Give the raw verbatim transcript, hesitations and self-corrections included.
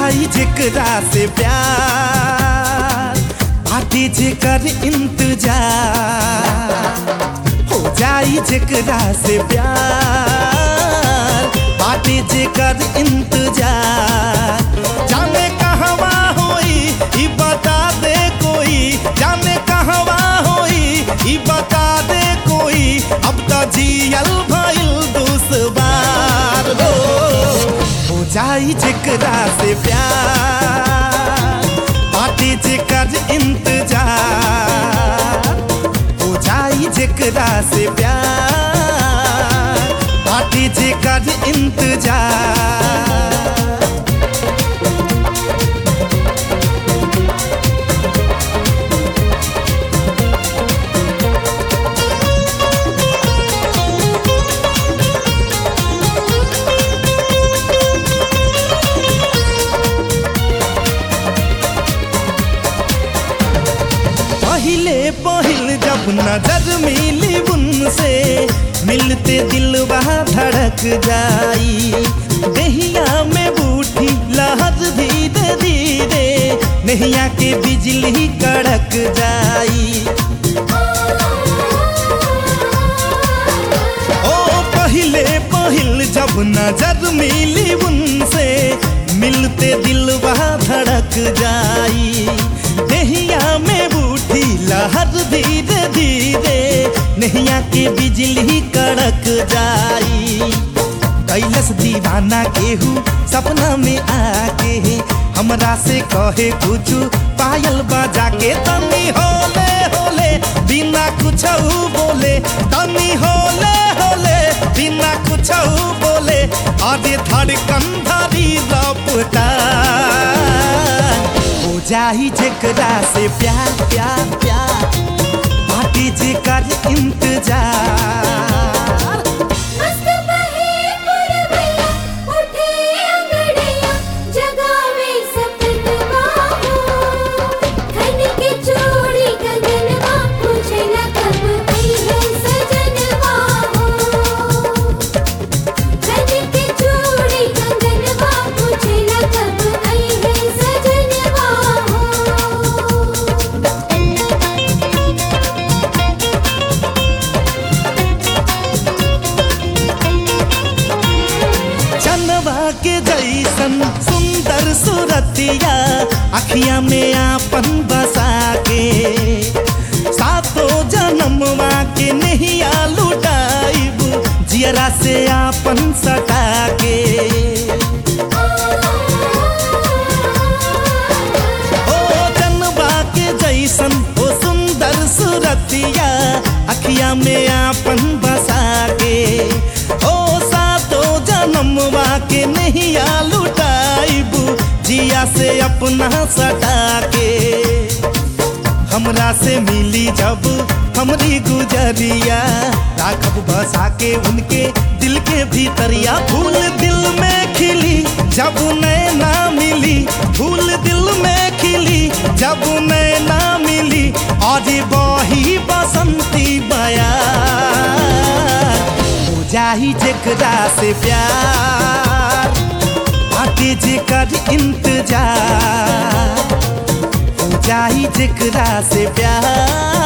जाई जेकरा से प्यार बाटे जेकर इंतजार। हो जाई जेकरा से प्यार बाटे जेकर इंतजार। जाने कहवा होई ई बता दे कोई, जाने कहवा होई ई बता दे कोई। अब तो जियल भइल दुश्वार हो। हो जाई जेकरा से प्यार बाटे जेकर इंतजार। हो जाई जेकरा से प्यार बाटे जेकर इंतजार। पहिले पहिल जब नजर मिली उनसे मिलते दिलवा धड़क जाई। देहिया में बूठी लहर धीरे धीरे नैया के बिजली कड़क जाई। ओ पहिले पहिल जब नजर मिली उनसे मिलते दिलवा धड़क जाई। देहिया में बूठी लहर धीरे धीरे नैया के बिजली कड़क जाई। कैलस दीवाना केहू सपना में आके हमरा से कहे कुछ पायल बजा के। तनी होले होले बिना कुछ बोले, तनी होले होले बिना कुछ बोले। आधे धड़कन धरी रफ्तार। हो जाई जेकरा से प्यार प्यार प्यार बाटे जेकर इंतजार। मस्त बहे पुरवैया उठे अंगड़ैया जगावे सपनवा हो। खन के चूड़ी कंगनवा पूछे न कब आई है सजनवा हो। खन के चूड़ी कंगनवा पूछे न कब आई है सजनवा हो। चनवा के जैसन सुंदर सूरतिया अखिया में आपन बसा के। सातो जन्मवा के नैया लुटाइब जियरा से आपन सटा के। ओ चनवा के जैसन ओ सुंदर सूरतिया अखिया में आपन बसा के। ओ सातो जन्मवा के नैया लुटाइब जिया से अपना सटा के। हमरा से मिली जब हमरी गुजरिया राखब बसा के उनके दिल के भीतरिया। फूल दिल में खिली जब नैना मिली, फूल दिल में खिली जब नैना मिली। आज बही बसंती बयार। हो जाई जेकरा से प्यार बाटे जेकर इंतजार। हो जाई जेकरा से प्यार